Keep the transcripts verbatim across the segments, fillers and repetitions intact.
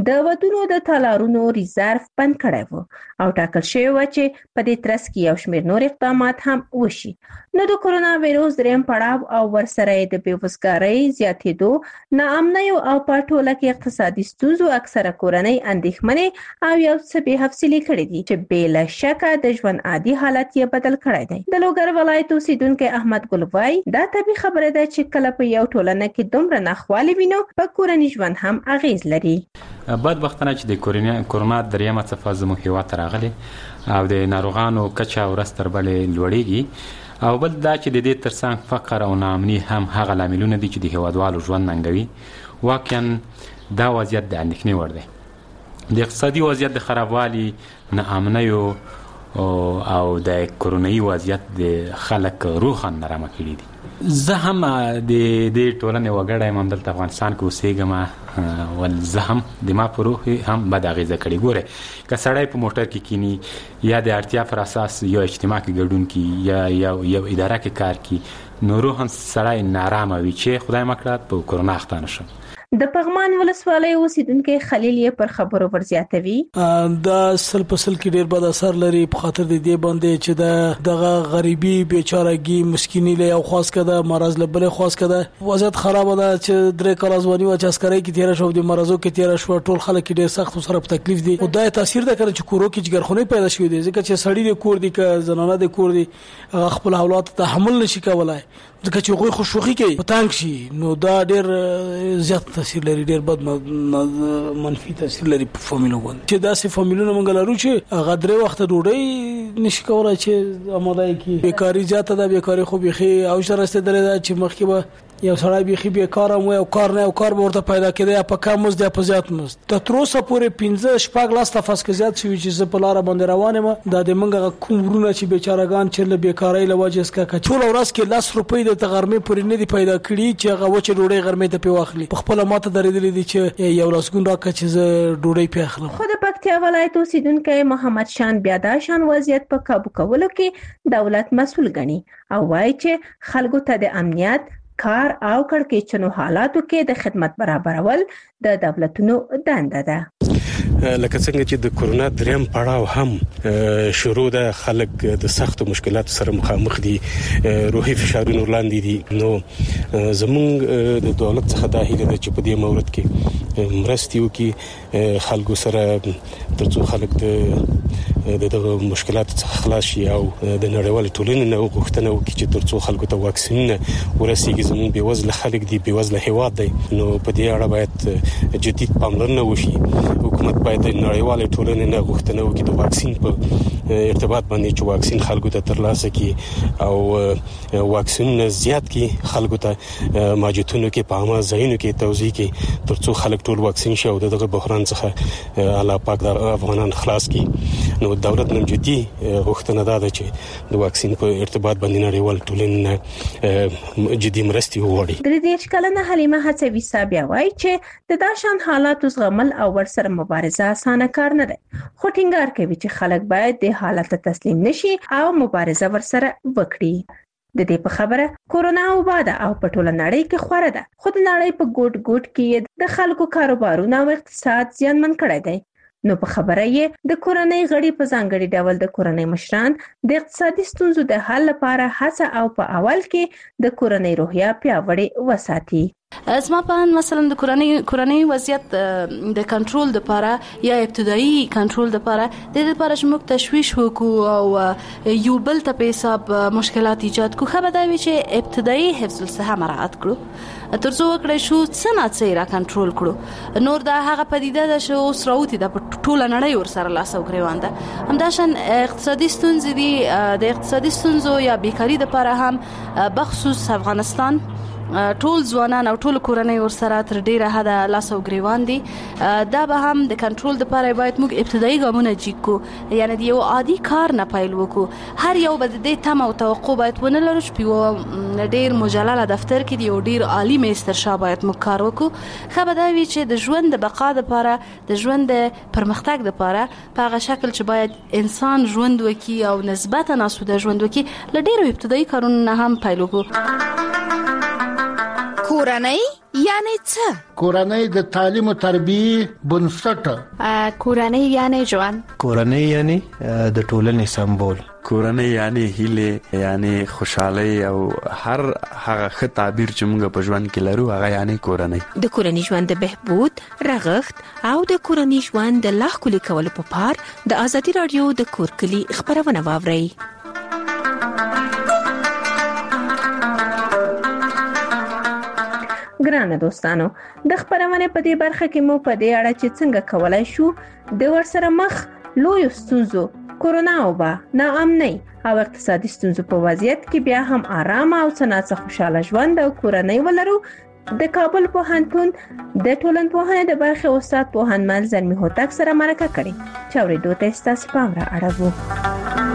د ودونو د تالارونو ریزرف بند کړی و او ټاکل شوی و چې په دې ترڅ کې یو شمېر نور اقدامات هم وشي. نو د کورونا وایروس دریم پړاو او ورسره د بېوزګارۍ زیاتېدو، ناامنیو او په ټوله کې اقتصادي ستونزو اکثره کورنۍ اندېښمنې او یو څه بې حوصلې کړي دي چې بې له شکه د ژوند عادي حالت یې بدل کړی دی. د لوګر ولایت اوسیدونکی احمد ګل وایي دا طبیعي خبره ده چې کله په یو ټولنه کې دومره ناخوالې وینو په کورني ژوند هم اغیز لري. بدبختانه چې د کورونا دریمه څپه زموږ هېواد ته راغلې او د ناروغانو کچه ورځ تر بلې لوړېږي، او بل دا چې د دې ترڅنګ فقر او ناامني هم هغه لاملونه دي چې د هېوادوالو ژوند ننګوي. واقعا دا وضعیت د اندېښنې وړ دی. د اقتصادي وضعیت د خرابوالي، ناامنیو او د کورونایي وضعیت د خلک روحاً نارامه کړي دي. زه هم د دې ټولنې وګړی یم، همدلته افغانستان کې اوسېږم، ول زه هم د ما په روح هم بد اغېزه کړې. ګوره که سړی په موټر کې کینی یا د اړتیا پر اساس یو اجتماع کې ګډون کړي یا یو یو اداره کې کار کړي، نو روحاً سړی نارامه وي چې خدای مکړه په کورونا اخته نه شم. د پغمان ولسوالۍ اوسیدونکي خلیل یې پر خبرو ورزیاتوي. دا سل په سل کې ډېر بد اثر لري په خاطر د دې باندې چې د دغه غریبي، بیچارهګي، مسکینی له یو خاص کده، مرز له بل خاص کده. وضعیت خراب ده چې درې کال ځواني او چسکرۍ کې تیر شو، د مرزو کې تیر شو، ټول خلک ډېر سخت سره په تکلیف دي. او دا تاثیر ده کړي چې کورو کې جګرخونه پیدا شوې دي، ځکه چې سړی د کور دي که زنانه د کور دي خپل اولاد تحمل نشي کولای، ځکه چې غوي خوشوخي کوي پتانګ شي. نو دا ډېر زیات تاثیر لري، ډېر بد منفي تاثیر لري په فامیلونو باندې. چې داسې فامیلونه مونږ لرو چې هغه درې وخت ډوډۍ نشي کولای چې آماده کړي. بیکاری زیاته ده، بیکاری خو بيخي او سره رسیدلې ده چې مخکې به یو سړی بيخي بیکار مو یو کار نه یو کار ورته پیدا کړي، په کم مزد یا په زیات مزد. تر تروسه پورې پنځه شپږ لاس تفاس کې زیات شوی چې په لار باندې روانه ما د دمنګ کوم ورونه چې بیچارهګان چې له بیکاری له وجه اسکا ټول ورځ کې لاس روپۍ د تغرمې پورې نه دی پیدا کړي چې هغه وچه ډوډۍ غرمې ته پیواخلي. په خپل ماته درېدلې دي چې یو لاسګون راکړي چې ډوډۍ پیاخلم. خو د پکتیا ولایت اوسیدونکی محمد شان بیا دا شان وضعیت په قابو کولو کې دولت مسؤل ګڼي او وایي چې خلکو ته د امنیت، کار او کړکېچنو حالاتو کې د خدمت برابرول د دولتونو دنده ده. لکه څنګه چې د کورونا دریم پړاو هم شروع ده، خلک د سخت مشکلاتو سره مخامخ دي، روحي فشارونه لاندې دي. نو زمونږ د دولت څخه دا هیله ده چې په دې مورد کې مرستې وکړي خلکو سره، ترڅو خلک د دغه مشکلاتو څخه خلاص شي او د نړیوال ټولنې نه غوښتنه وکړي چې ترڅو خلکو ته واکسینونه ورسیږي. زموږ بېوزله خلک دي، بېوزله هیواد دی، نو په دې اړه باید جدي پاملرنه وشي. حکومت باید د نړیوال ټولنې نه غوښتنه وکړي د واکسین په ارتباط باندې چې واکسین خلکو ته ترلاسه کړي او واکسینونه زیات کړي، خلکو ته ماجتونو کې په عامه ځایونو کې توزیع کړي ترڅو خلک ټول واکسین شي او دغه بحران څخه الله پاک د افغانان خلاص کړي. نو دولت نن جدي غوښتنه ده چې د واکسین په ارتباط باندې نړیوال ټولنې جدي مرستې وغواړي. د دې کلنه حلیمه هڅوي صاحب وایي چې د داشان حالات زغمل او ورسره مبارزه اسانه کار نه ده، خو ټینګار کوي چې خلک باید د حالت تسلیم نشي او مبارزه ورسره وکړي. د دې په خبره کورونا وباده او په ټوله نړۍ کې خوره ده، خو د نړۍ په ګوټ ګوټ کې د خلکو کاروبارونه او اقتصاد زیانمن کړی دی. نو په خبره یې د کورنۍ غړي په ځانګړي ډول د کورنۍ مشران د اقتصادي ستونزو د حل لپاره هڅه او په اول کې د کورنۍ روحیه پیاوړې وساتي. زما په مثلا د کورنۍ کورنۍ وضعیت د کنټرول لپاره یا ابتدایي کنټرول لپاره د دې لپاره چې موږ تشویش وکړو او یو بل ته په حساب مشکلات ایجاد کوو، خو به دا وي چې ابتدایي حفظ الصحه مراعات کړو ترڅو وکړای شو څه ناڅه را کنټرول کړو. نور دا هغه پدیده ده چې اوس راوتی ده په ټوله نړۍ ورسره لاس او ګریوان ده. همداشان اقتصادي ستونزې دي، د اقتصادي ستونزو یا بیکاری لپاره هم بخصوص افغانستان ټول ځوانان او ټول کورنۍ ورسره تر ډیره حده لاس او ګریوان دي. دا به هم د کنټرول لپاره باید موږ ابتدایي ګامونه جګ کړو، یعنی د یو عادي کار نه پیل وکړو. هر یو به د دې تمه او توقع باید ونه لرو چې په یو ډیر مجلل دفتر کې یو ډیر عالی میستر شاه باید موږ کار وکړو. خو به دا وي چې د ژوند د بقا لپاره، د ژوند د پرمختګ لپاره په هغه شکل چې باید انسان ژوند وکړي او نسبتا آسوده ژوند وکړي، له ډیرو ابتدایي کارونو نه هم پیل وکړو. کورنۍ یعنی څه؟ کورنۍ د تعلیم او تربیه بنسټ. کورنۍ یعنی ژوند. کورنۍ یعنی د ټولنې سمبول. کورنۍ یعنی هیله، یعنی خوشحالي او هر هغه ښه تعبیر چې موږ په ژوند کې لرو هغه یعنی کورنۍ. د کورنۍ ژوند د بهبود، رغښت او د کورنۍ ژوند د لا ښکلي کولو په پار د ازادي رادیو د کورکلي خبرونه واورئ. ګرانه دوستانو، د خبرونه په دې برخه کې مو په دې اړه چې څنګه کولای شو د ورسره مخ لوی ستونزو کورونا وبا، ناامنۍ او اقتصادي ستونزو په وضعیت کې بیا هم آرام او څنګه خوشاله ژوند او کورنۍ ولرو. د کابل پوهنتون د ټولنپوهنې د برخې استاد پوهنمل زلمی هوتک سره مرکه کړې چې اورېدو ته ستاسو پام را اړوو.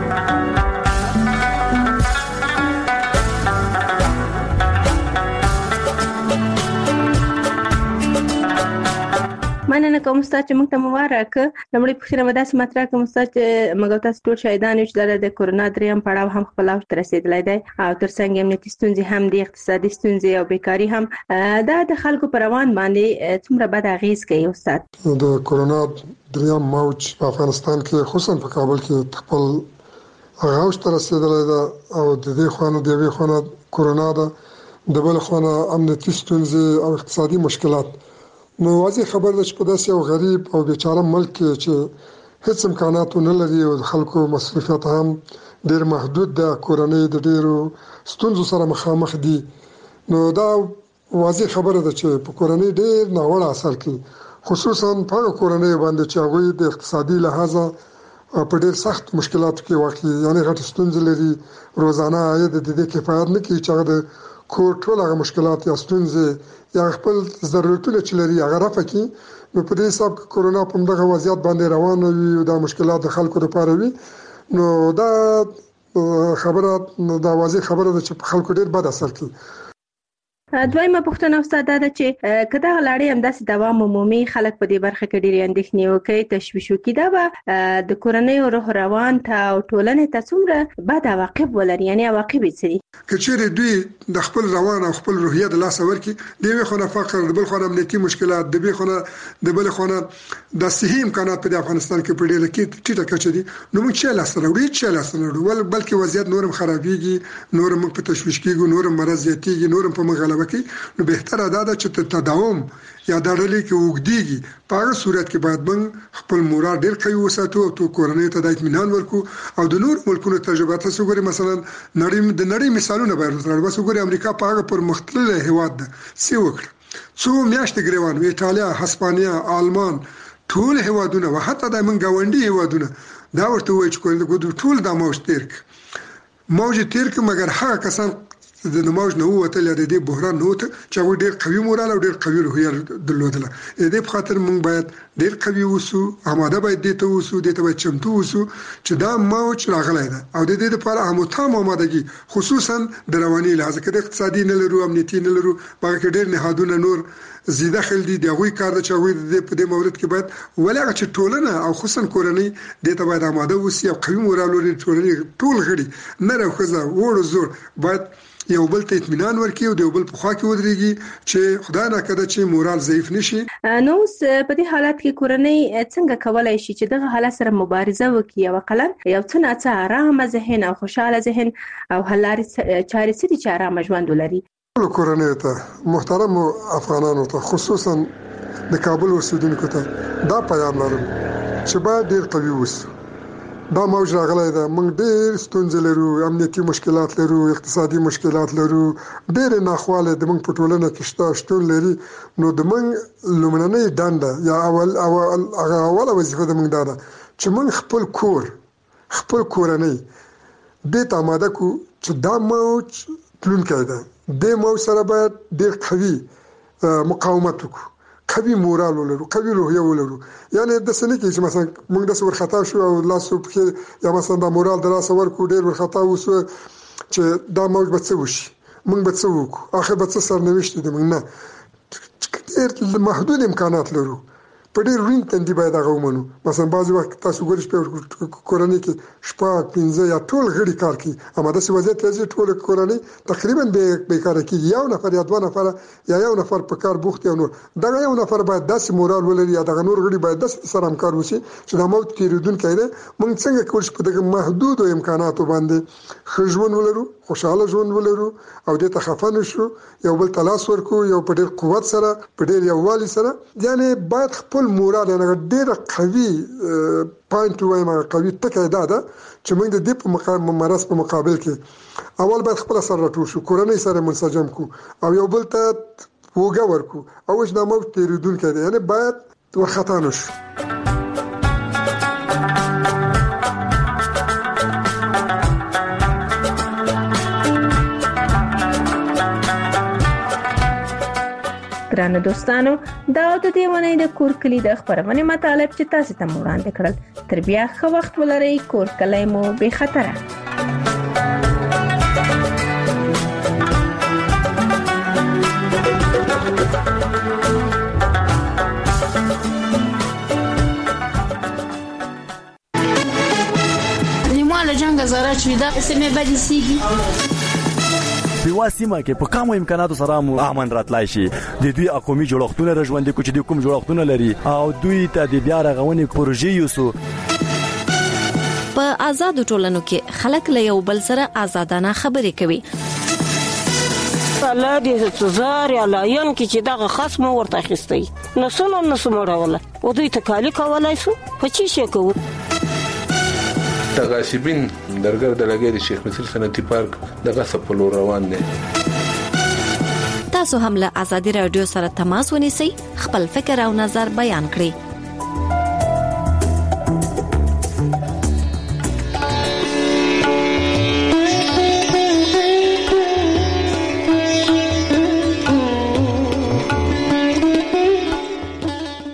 مننه کوم استاد چې موږ ته مبارک. لمړی پوښتنه مده چې مطرح کوم استاد چې موږ تاسو ټول شاهدان یو چې د کورونا دریم پړاو هم خپل اوج ته رسیدلی دی او ترڅنګ امنیتي ستونزې هم دي، اقتصادي ستونزې او بیکاری هم. دا د خلکو پر روان باندې څومره بد اغیز کوي استاد؟ د کورونا دریم موج په افغانستان کې خصوصا په کابل کې خپل اوج ته رسیدلی دی او د دې خوانه د وی خوانه کورونا ده، د بل خوانه امنیتي ستونزې او اقتصادي مشکلات. نو واضح خبر ده چې په داسې یو غریب او بیچاره ملک کې چې هیڅ امکانات نه لري او د خلکو مصرفیات هم ډېر محدود ده، کورنۍ د ډېرو ستونزو سره مخامخ دي، نو دا واضح خبره ده چې په کورنۍ ډېر ناوړه اثر کوي، خصوصا په هغه کورنۍ باندې چې هغوی د اقتصادي لحاظه په ډېر سخت مشکلاتو کې واقع یعنی غټ ستونزې لري، روزانه عاید د دې کفایت نه کوي چې هغه د کور ټول هغه مشکلات یا ستونزې یا خپل ضرورتونه چې لري هغه رفع کړي. نو په دې حساب کې کورونا په دغه وضعیت باندې روان وي او دا مشکلات د خلکو لپاره وي، نو دا خبره دا واضح خبره ده چې په خلکو ډېر بد اثر کوي. دویمه پوښتنه استاد دا ده چې کله غلاړې هم داسې دوام عمومي خلک په دې برخه کې ډېر اندېښنې وکړي، تشویش وکړي، دا به د کورنۍ روح روان ته او ټولنې ته څومره بد عواقب ولري، یعنی عواقب یې څه دي؟ که چیرې دوی د خپل روان او خپل روحیه د لاسه ورکړي، د یوې خوا نه فقر، د بل خوا نه امنیتي مشکلات، د بل خوا نه د بل خوا نه د صحي امکانات په افغانستان کې په ډېره کې ټیټه کچه دي، نو موږ چې لاسته راوړو چې لاسته راوړو بلکې وضعیت نورم خرابېږي، نورم موږ په تشویش کېږو، نورم مرض زیاتېږي، نورم په موږ غلبه کوي. نو بهتره ده چې تداوم یا د ډلې کې وګديږي، په هغه صورت کې باید موږ خپل مورال ډېر قوي وساتو او تو کورنۍ ته د اطمینان ورکو او د نور ملکونو تجربه تاسو ګورئ، مثلا نړۍ د نړۍ مثالونه باید ورته بس وګورئ. امریکا په هغه پر مختلف هیواد ده سی وکړه، څو میاشتې ګریوان، ایټالیا، هسپانیا، آلمان، ټول هیوادونه او حتی د من ګاونډي هیوادونه دا ورته وایي چې ټول د موج تیر موج تیر مګر هغه کسان د نماز نه وته لري د بحران نه وته چې هغه ډېر قوي مورال او ډېر قوي روحیه درلودله. دې په خاطر موږ باید ډېر قوي اوسو، آماده باید دې ته اوسو، دې ته باید چمتو اوسو چې دا موج راغلی ده او د دې لپاره هم تام آمادګي خصوصا د رواني لحاظ کې د اقتصادي نه لرو، امنیتي نه لرو، په کې ډېر نهادونه نور زیاده خل دي د غوي کار د چاوي د په دې مورد کې باید ولغه چې ټولنه او خصوصا کورنۍ د ته باید آماده اوسي او قوي مورال لري، ټولنې ټول غړي نه راخزه وړو زور باید یو بل ته اطمینان ورکړي او د یو بل په خوا کې ودرېږي چې خدای نه کړه چې مورال ضعیف نشي. نو په دې حالت کې کورنۍ څنګه کولای شي چې دغه حالت سره مبارزه وکړي او خپل یو څه نه څه آرام ذهن او خوشاله ذهن او حل لارې چارې سړي چې آرام ژوند ولري؟ ټول کورنۍ ته محترم افغانانو ته خصوصا د کابل اوسیدونکو ته دا پیغام لرم چې باید ډېر قوي اوسو. دا موج راغلی ده، موږ ډېر ستونزې لرو، امنیتي مشکلات لرو، اقتصادي مشکلات لرو، ډېر ناخواله د موږ په ټولنه کې شته شتون لري. نو د موږ لومړنۍ دنده یا اول اول هغه اوله وظیفه د موږ ده چې موږ خپل کور خپل کورنۍ دې ته آماده کو چې دا موج تلونکی ده، د موج سره باید ډېر قوي مقاومت وکړو، قوي مورال ولرو، قوي روحیه ولرو. یعنی د سنې کې چې مثلا موږ د څور خطا شو او لاسو په یا مثلا د مورال د لاسو ورکو ډېر ور خطا وسو چې دا موج به څه وشي، موږ به څه وکړو، اخر به څه سرنوشت دي. موږ نه ډېر محدود امکانات لرو، په ډېر روین تندي باید هغه ومنو. مثلا بعضې وخت تاسو ګورئ په کورنۍ کې شپږ پنځه یا ټول غړي کار کوي، اما داسې وضعیت راځي ټول کورنۍ تقریبا بیکاره کېږي، یو نفر یا دوه نفر یا یو نفر په کار بوخت یا نور. دغه یو نفر باید داسې مورال ولري یا دغه نور غړي باید داسې سره همکار وشي چې د موت تېرېدونکی دی. موږ څنګه کولی شو په دغه محدودو امکاناتو باندې ښه ژوند ولرو، خوشحاله ژوند ولرو او دې ته خفه نه شو، یو بل ته لاس ورکړو، یو په ډېر قوت سره په ډېر یووالي سره. یعنې باید خپل مورال یعنې ډېره قوي پاینټ وایم، هغه قوي ټکی دا ده چې موږ د دې په مرض په مقابل کې اول باید خپله سره راټول شو، کورنۍ سره منسجم کو او یو بل ته وګه ورکو او چې دا موت تېرېدونکی دی، یعنې باید ورخطا نه شو. ګرانو دوستانو، دا د دې ونې د کور کلی د خبرونې مطالب چې تاسو ته وړاندې کړل. تر بیا ښه وخت ولرئ. کور کلی مو بې خطره. لیمواله جنګ زاره چې دا سمې بدې سیږي په واسمه کې په کومو امکاناتو سره مو امن راتلای شي. د دوی اقومي جوړښتونه راژوندې کو چې د کوم جوړښتونه لري او دوی ته د بیا رغونې پروژې یوسو. په آزادو ټولنو کې خلک له یو بل سره آزادانه خبرې کوي. الله دې سزار یا لاین کې چې دغه خصم ورته اخیستی نو څنګه نو سموروله او دوی ته کالی کولای سو په چی شي کوو. تغاسبین درګر د لګي د شیخ مسیل صنعتي پارک دغه سپلو روان دي. تاسو هم له آزادي رادیو سره تماس ونیسئ، خپل فکر او نظر بیان کړئ.